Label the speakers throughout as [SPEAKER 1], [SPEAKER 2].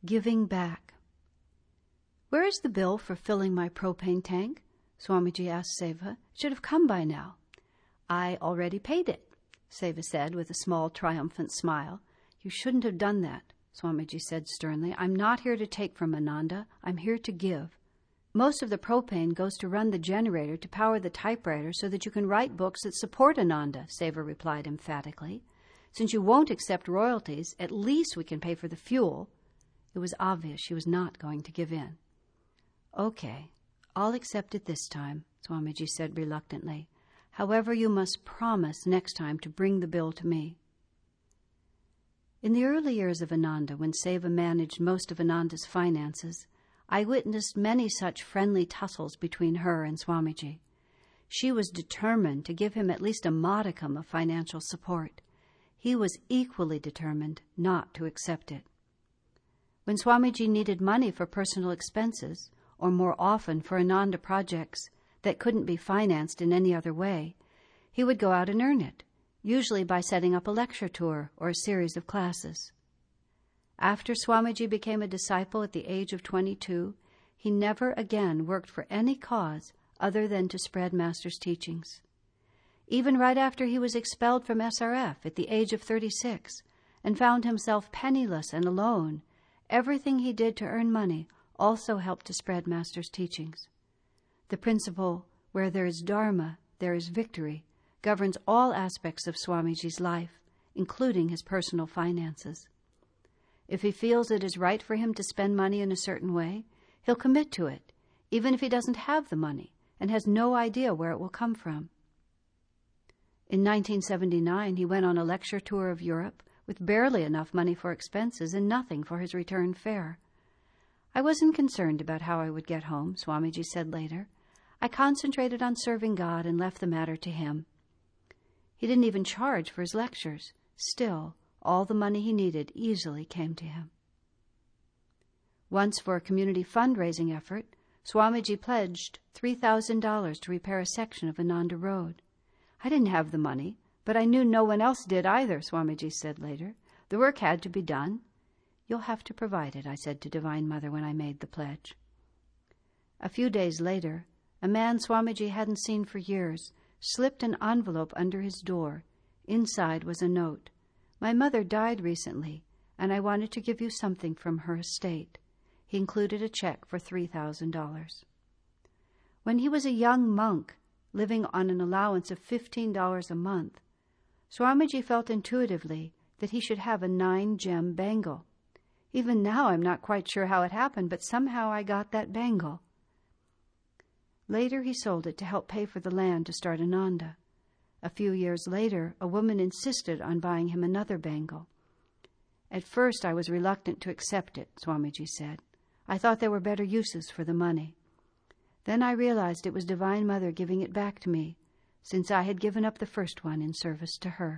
[SPEAKER 1] Giving back. "Where is the bill for filling my propane tank?" Swamiji asked Seva. "It should have come by now." "I already paid it," Seva said with a small triumphant smile. "You shouldn't have done that," Swamiji said sternly. "I'm not here to take from Ananda. I'm here to give. Most of the propane goes to run the generator to power the typewriter so that you can write books that support Ananda," Seva replied emphatically. "Since you won't accept royalties, at least we can pay for the fuel." It was obvious she was not going to give in. "Okay, I'll accept it this time," Swamiji said reluctantly. "However, you must promise next time to bring the bill to me." In the early years of Ananda, when Seva managed most of Ananda's finances, I witnessed many such friendly tussles between her and Swamiji. She was determined to give him at least a modicum of financial support. He was equally determined not to accept it. When Swamiji needed money for personal expenses, or more often for Ananda projects that couldn't be financed in any other way, he would go out and earn it, usually by setting up a lecture tour or a series of classes. After Swamiji became a disciple at the age of 22, he never again worked for any cause other than to spread Master's teachings. Even right after he was expelled from SRF at the age of 36 and found himself penniless and alone, everything he did to earn money also helped to spread Master's teachings. The principle, where there is Dharma, there is victory, governs all aspects of Swamiji's life, including his personal finances. If he feels it is right for him to spend money in a certain way, he'll commit to it, even if he doesn't have the money and has no idea where it will come from. In 1979, he went on a lecture tour of Europe with barely enough money for expenses and nothing for his return fare. "I wasn't concerned about how I would get home," Swamiji said later. "I concentrated on serving God and left the matter to him." He didn't even charge for his lectures. Still, all the money he needed easily came to him. Once, for a community fundraising effort, Swamiji pledged $3,000 to repair a section of Ananda Road. "I didn't have the money, but I knew no one else did either," Swamiji said later. "The work had to be done." "You'll have to provide it," I said to Divine Mother when I made the pledge. A few days later, a man Swamiji hadn't seen for years slipped an envelope under his door. Inside was a note. "My mother died recently, and I wanted to give you something from her estate." He included a check for $3,000. When he was a young monk, living on an allowance of $15 a month, Swamiji felt intuitively that he should have a 9-gem bangle. Even now I'm not quite sure how it happened, but somehow I got that bangle. Later he sold it to help pay for the land to start Ananda. A few years later, a woman insisted on buying him another bangle. "At first I was reluctant to accept it," Swamiji said. "I thought there were better uses for the money. Then I realized it was Divine Mother giving it back to me, since I had given up the first one in service to her."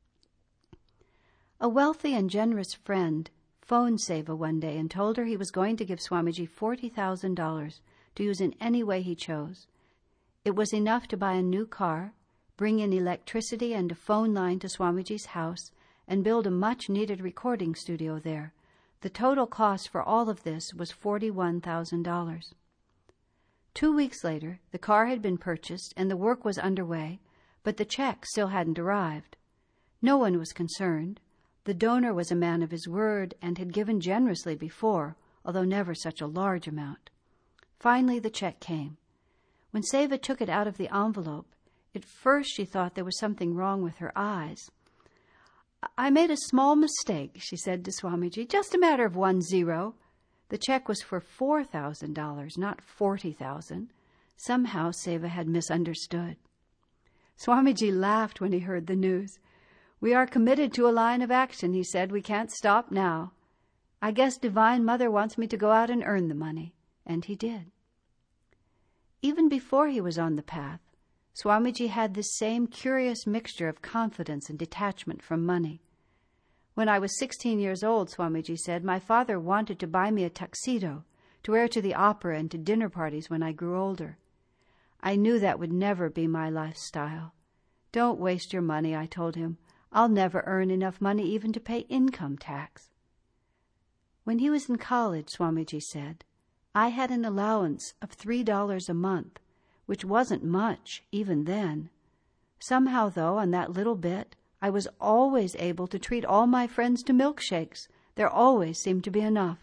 [SPEAKER 1] A wealthy and generous friend phoned Seva one day and told her he was going to give Swamiji $40,000 to use in any way he chose. It was enough to buy a new car, bring in electricity and a phone line to Swamiji's house, and build a much-needed recording studio there. The total cost for all of this was $41,000. 2 weeks later, the car had been purchased and the work was underway, but the check still hadn't arrived. No one was concerned. The donor was a man of his word and had given generously before, although never such a large amount. Finally, the check came. When Seva took it out of the envelope, at first she thought there was something wrong with her eyes. "I made a small mistake," she said to Swamiji, "just a matter of 1 0. The check was for $4,000, not $40,000. Somehow Seva had misunderstood. Swamiji laughed when he heard the news. "We are committed to a line of action," he said. "We can't stop now. I guess Divine Mother wants me to go out and earn the money." And he did. Even before he was on the path, Swamiji had this same curious mixture of confidence and detachment from money. "When I was 16 years old," Swamiji said, "my father wanted to buy me a tuxedo to wear to the opera and to dinner parties when I grew older. I knew that would never be my lifestyle. 'Don't waste your money,' I told him. 'I'll never earn enough money even to pay income tax.' When he was in college, Swamiji said, I had an allowance of $3 a month, which wasn't much even then. Somehow, though, on that little bit, I was always able to treat all my friends to milkshakes. There always seemed to be enough.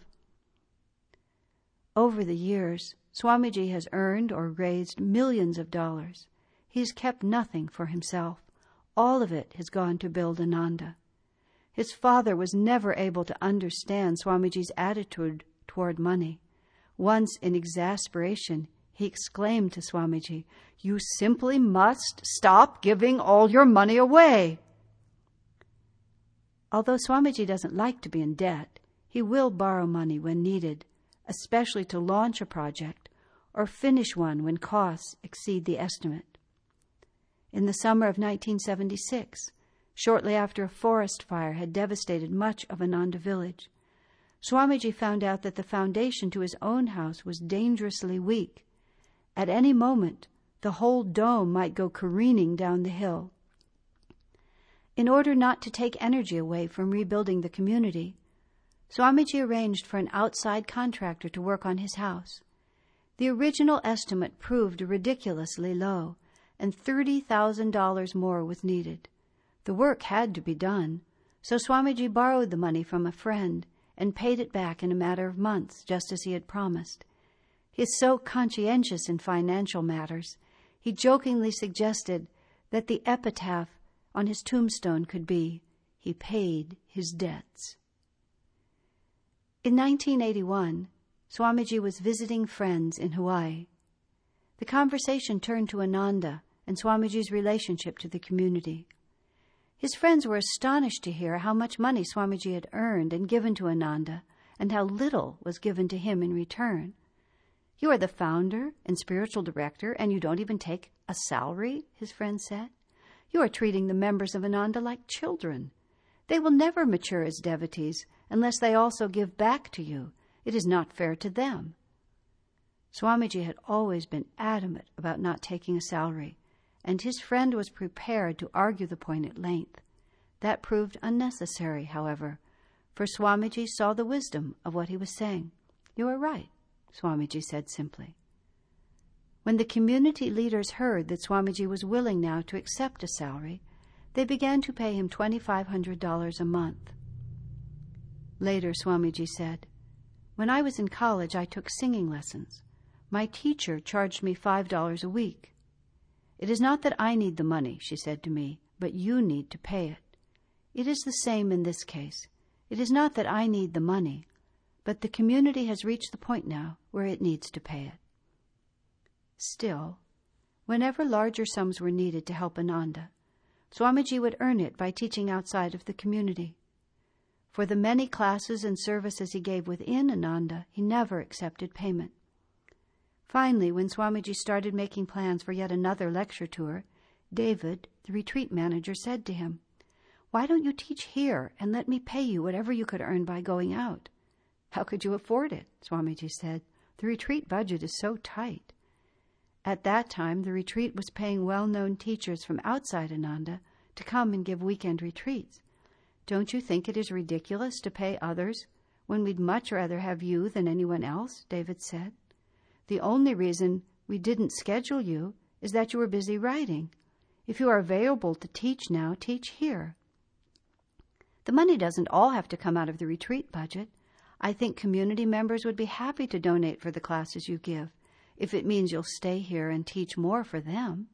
[SPEAKER 1] Over the years, Swamiji has earned or raised millions of dollars. He's kept nothing for himself. All of it has gone to build Ananda. His father was never able to understand Swamiji's attitude toward money. Once, in exasperation, he exclaimed to Swamiji, "You simply must stop giving all your money away." Although Swamiji doesn't like to be in debt, he will borrow money when needed, especially to launch a project or finish one when costs exceed the estimate. In the summer of 1976, shortly after a forest fire had devastated much of Ananda village, Swamiji found out that the foundation to his own house was dangerously weak. At any moment, the whole dome might go careening down the hill. In order not to take energy away from rebuilding the community, Swamiji arranged for an outside contractor to work on his house. The original estimate proved ridiculously low, and $30,000 more was needed. The work had to be done, so Swamiji borrowed the money from a friend and paid it back in a matter of months, just as he had promised. He is so conscientious in financial matters, he jokingly suggested that the epitaph on his tombstone could be, "He paid his debts." In 1981, Swamiji was visiting friends in Hawaii. The conversation turned to Ananda and Swamiji's relationship to the community. His friends were astonished to hear how much money Swamiji had earned and given to Ananda, and how little was given to him in return. "You are the founder and spiritual director, and you don't even take a salary," his friend said. "You are treating the members of Ananda like children. They will never mature as devotees unless they also give back to you. It is not fair to them." Swamiji had always been adamant about not taking a salary, and his friend was prepared to argue the point at length. That proved unnecessary, however, for Swamiji saw the wisdom of what he was saying. "You are right," Swamiji said simply. When the community leaders heard that Swamiji was willing now to accept a salary, they began to pay him $2,500 a month. Later, Swamiji said, "When I was in college, I took singing lessons. My teacher charged me $5 a week. 'It is not that I need the money,' she said to me, 'but you need to pay it.' It is the same in this case. It is not that I need the money, but the community has reached the point now where it needs to pay it." Still, whenever larger sums were needed to help Ananda, Swamiji would earn it by teaching outside of the community. For the many classes and services he gave within Ananda, he never accepted payment. Finally, when Swamiji started making plans for yet another lecture tour, David, the retreat manager, said to him, "Why don't you teach here and let me pay you whatever you could earn by going out?" "How could you afford it?" Swamiji said. "The retreat budget is so tight." At that time, the retreat was paying well-known teachers from outside Ananda to come and give weekend retreats. "Don't you think it is ridiculous to pay others when we'd much rather have you than anyone else?" David said. "The only reason we didn't schedule you is that you were busy writing. If you are available to teach now, teach here. The money doesn't all have to come out of the retreat budget. I think community members would be happy to donate for the classes you give, if it means you'll stay here and teach more for them."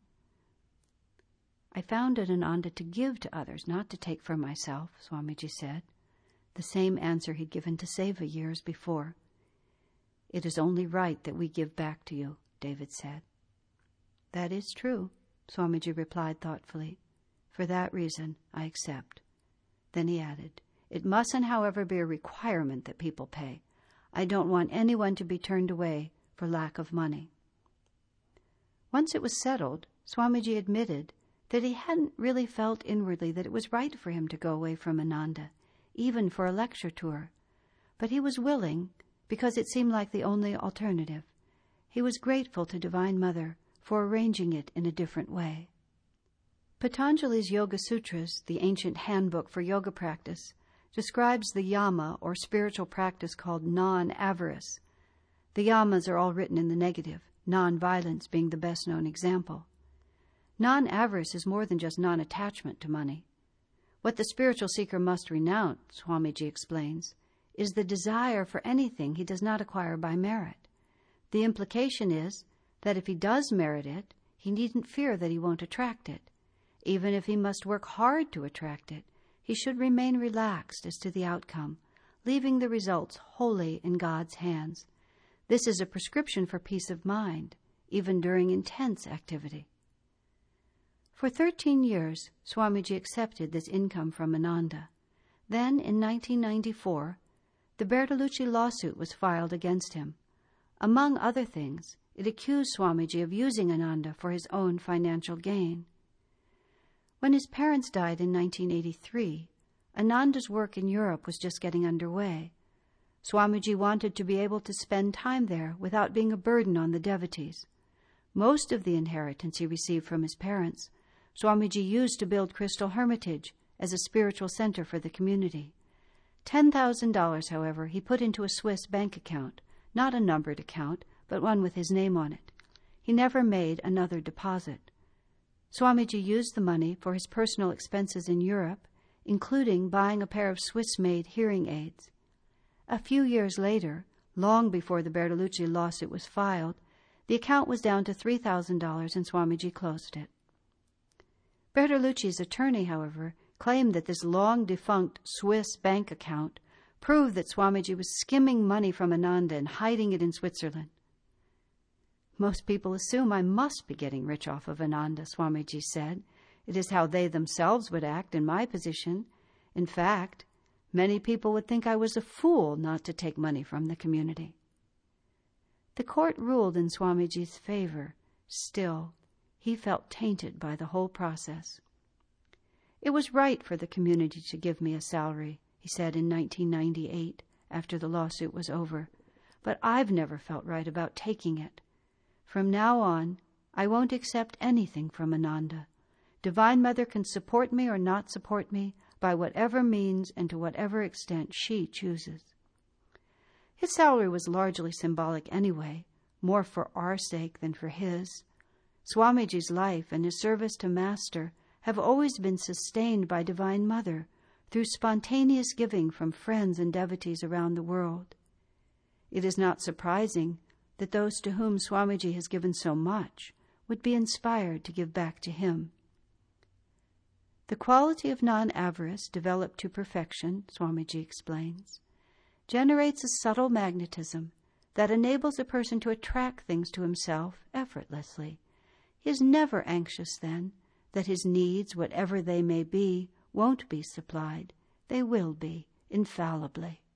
[SPEAKER 1] "I founded Ananda to give to others, not to take for myself," Swamiji said, the same answer he'd given to Seva years before. "It is only right that we give back to you," David said. "That is true," Swamiji replied thoughtfully. "For that reason, I accept." Then he added, "It mustn't, however, be a requirement that people pay. I don't want anyone to be turned away for lack of money." Once it was settled, Swamiji admitted that he hadn't really felt inwardly that it was right for him to go away from Ananda, even for a lecture tour. But he was willing, because it seemed like the only alternative. He was grateful to Divine Mother for arranging it in a different way. Patanjali's Yoga Sutras, the ancient handbook for yoga practice, describes the yama, or spiritual practice called non-avarice. The yamas are all written in the negative, non-violence being the best-known example. Non-avarice is more than just non-attachment to money. What the spiritual seeker must renounce, Swamiji explains, is the desire for anything he does not acquire by merit. The implication is that if he does merit it, he needn't fear that he won't attract it. Even if he must work hard to attract it, he should remain relaxed as to the outcome, leaving the results wholly in God's hands. This is a prescription for peace of mind, even during intense activity. For 13 years, Swamiji accepted this income from Ananda. Then, in 1994, the Bertolucci lawsuit was filed against him. Among other things, it accused Swamiji of using Ananda for his own financial gain. When his parents died in 1983, Ananda's work in Europe was just getting underway. Swamiji wanted to be able to spend time there without being a burden on the devotees. Most of the inheritance he received from his parents, Swamiji used to build Crystal Hermitage as a spiritual center for the community. $10,000, however, he put into a Swiss bank account, not a numbered account, but one with his name on it. He never made another deposit. Swamiji used the money for his personal expenses in Europe, including buying a pair of Swiss-made hearing aids. A few years later, long before the Bertolucci lawsuit was filed, the account was down to $3,000 and Swamiji closed it. Bertolucci's attorney, however, claimed that this long-defunct Swiss bank account proved that Swamiji was skimming money from Ananda and hiding it in Switzerland. Most people assume I must be getting rich off of Ananda, Swamiji said. It is how they themselves would act in my position. In fact, many people would think I was a fool not to take money from the community. The court ruled in Swamiji's favor. Still, he felt tainted by the whole process. It was right for the community to give me a salary, he said in 1998, after the lawsuit was over, but I've never felt right about taking it. From now on, I won't accept anything from Ananda. Divine Mother can support me or not support me by whatever means and to whatever extent she chooses. His salary was largely symbolic anyway, more for our sake than for his. Swamiji's life and his service to Master have always been sustained by Divine Mother through spontaneous giving from friends and devotees around the world. It is not surprising that those to whom Swamiji has given so much would be inspired to give back to him. The quality of non-avarice developed to perfection, Swamiji explains, generates a subtle magnetism that enables a person to attract things to himself effortlessly. He is never anxious then that his needs, whatever they may be, won't be supplied. They will be, infallibly.